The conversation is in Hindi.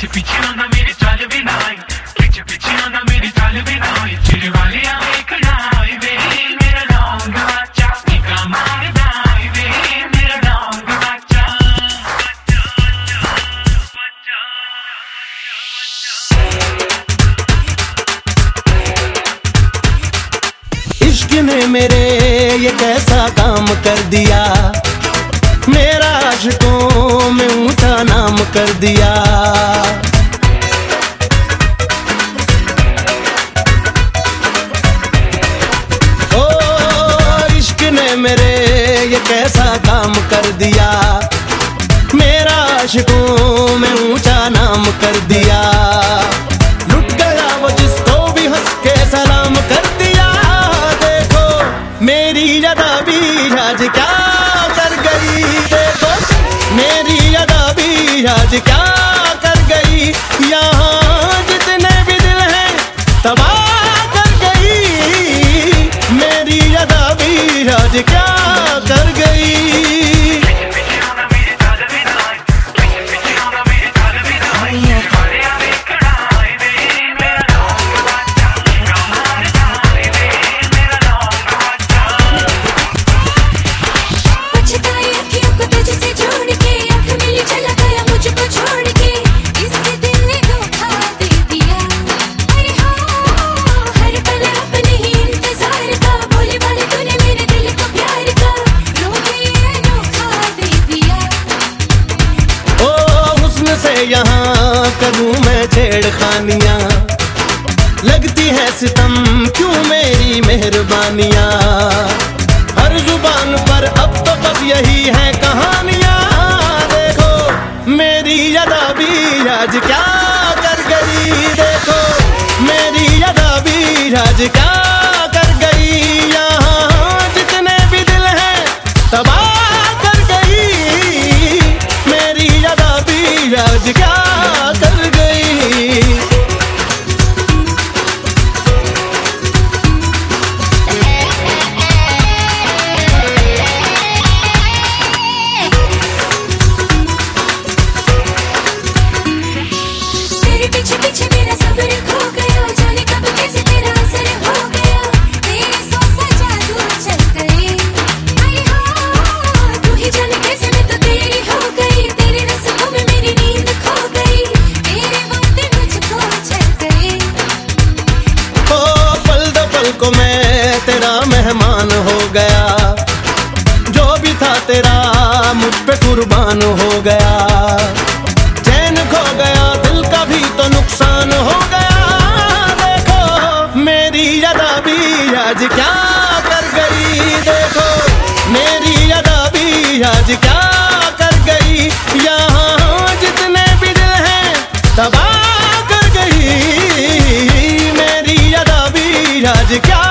पीछे पीछे आंदा मेरी चाल भी ना आई, पीछे पीछे आंदा मेरी चाल भी ना आई, चिर वाले आए कड़ाई वे मेरा लौंग बच्चा निका मारदा वे मेरा लौंग बच्चा। इश्क ने मेरे ये कैसा काम कर दिया, मेरा आशिकों में ऊंचा नाम कर दिया। ओ इश्क ने मेरे ये कैसा काम कर दिया, मेरा आशिकों में ऊंचा नाम कर दिया। लुट गया वो जिसको भी हंस के सलाम कर दिया। देखो मेरी अदा भी आज क्या कर गई, देखो मेरी अदा भी आज क्या कर गई। यहाँ जितने भी दिल हैं तबाह कर गई, मेरी अदा भी आज क्या कर गई। यहाँ करूँ मैं छेड़खानियाँ, लगती है सितम क्यों मेरी मेहरबानियाँ। हर जुबान पर अब तो बस यही है कहानियाँ। देखो मेरी अदा भी आज क्या कर गई, देखो मेरी अदा भी आज क्या कर गई। यहाँ जितने भी दिल हैं तबाह कर गई, मेरी अदा भी आज क्या कर गई। तेरे पीछे पीछे मेरा सब्र खो गया, जाने कब कैसे तेरा असर हो गया। तेरे सौ सजा दूर चल गई, अरे हाँ तू ही जाने कैसे मैं तो तेरी हो गई। तेरे रस्मों में मेरी नींद खो गई, तेरे वादे मुझको चल गए। ओ पल दो पल को मैं तेरा मेहमान हो गया, जो भी था तेरा मुझ पे कुर्बान हो गया। चैन खो गया दिल का भी तो नुकसान हो गया। देखो मेरी अदा भी आज क्या कर गई, देखो मेरी अदा भी आज क्या कर गई। यहाँ जितने भी दिल हैं तबाह कर गई, मेरी अदा भी आज क्या